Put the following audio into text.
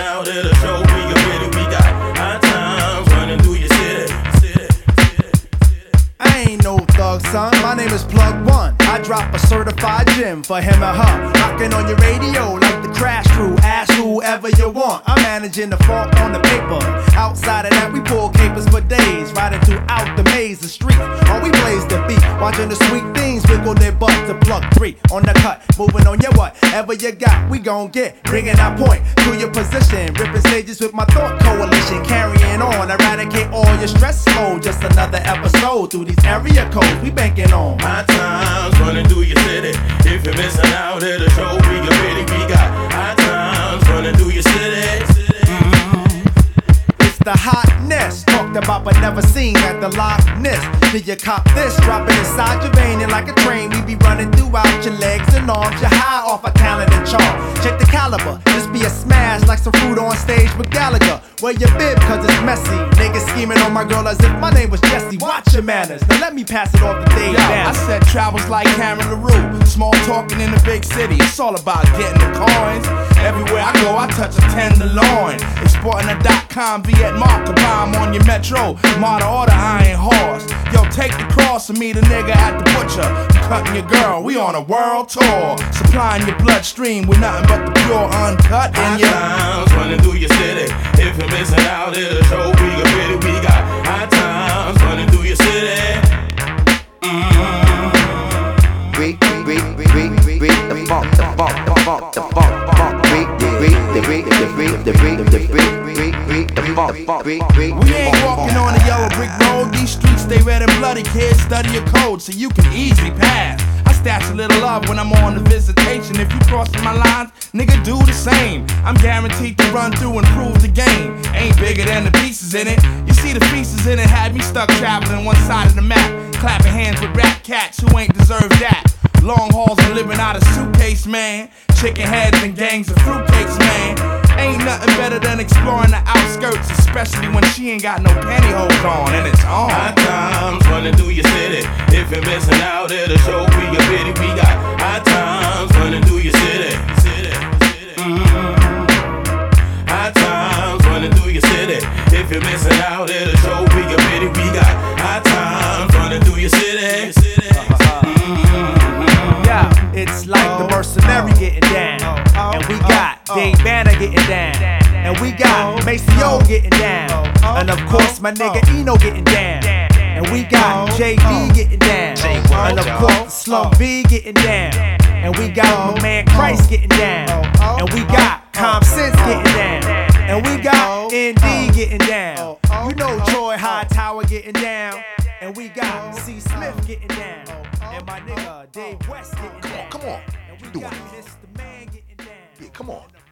out at a show, we can get it. We got high times running through your city. I ain't no thug, son. My name is Plug One. I drop a certified gem for him or her. Rockin' on your radio like the Crash Crew. Ask whoever you want. I'm managing the funk on the paper. Outside of that, we pull capers for days, riding throughout the maze of streets. While we blaze the beat, watching the sweet things wiggle their butt to Plug 3 on the cut. Moving on your whatever you got, we gon' get. Bringing our point to your position. Ripping stages with my thought coalition. Carrying on, eradicate all your stress mode. Just another episode through these area codes we banking on. High times running through your city. If you're missing out at a show, we get ready. We got high times running through your city. It's the hotness, talked about but never seen at the Loch Ness. Did you cop this? Drop it inside your vein and like a train, we be running throughout your legs and arms. You're high off of talent and charm. Check the caliber, this be a smash like some fruit on stage with Gallagher. Wear your bib cause it's messy. Niggas scheming on my girl as if my name was Jesse. Watch your manners, now let me pass it off to Dave. I said travels like Cameron LaRue. Small talking in the big city, it's all about getting the coins. Everywhere I go, I touch a tenderloin. Exporting a .com Viet Mark bomb on your metro. Martyr order iron horse. Yo, take the cross and meet a nigga at the butcher. I'm cutting your girl, we on a world tour. Supplying your bloodstream with nothing but the pure uncut in your times running through your city. If you're missing out at a show, we get ready. We got high times running through your city. The funk, the funk, the funk, the funk, the funk, We ain't walking on a yellow brick road. These streets, they red and bloody. Kids, study your code so you can easily pass. I stash a little love when I'm on the visitation. If you crossing my lines, nigga, do the same. I'm guaranteed to run through and prove the game. Ain't bigger than the pieces in it. You see the pieces in it had me stuck traveling one side of the map, clapping hands with rap cats who ain't deserved that. Long hauls and living out of suitcase, man. Chicken heads and gangs of fruitcakes, man. Ain't nothing better than exploring the outskirts, especially when she ain't got no pantyhose on and it's on. High times running through your city. If you're missing out at a show, we get ready. We got high times running through your city. High times running through your city. If you're missing out at a show, we get ready. We got high times running through your city. It's like the Mercenary getting down, and we got Dave Banner getting down, and we got Maceo getting down, and of course my nigga Eno getting down, and we got JD getting down, and of course Slum V getting down, and we got my man Christ getting down, and we got Com Sense getting down, and we got ND getting down. You know Troy Hightower getting down, and we got C Smith getting down, and my nigga Dave West getting down. Come on, And we doing got it. Mr. Man getting down. Yeah, come on.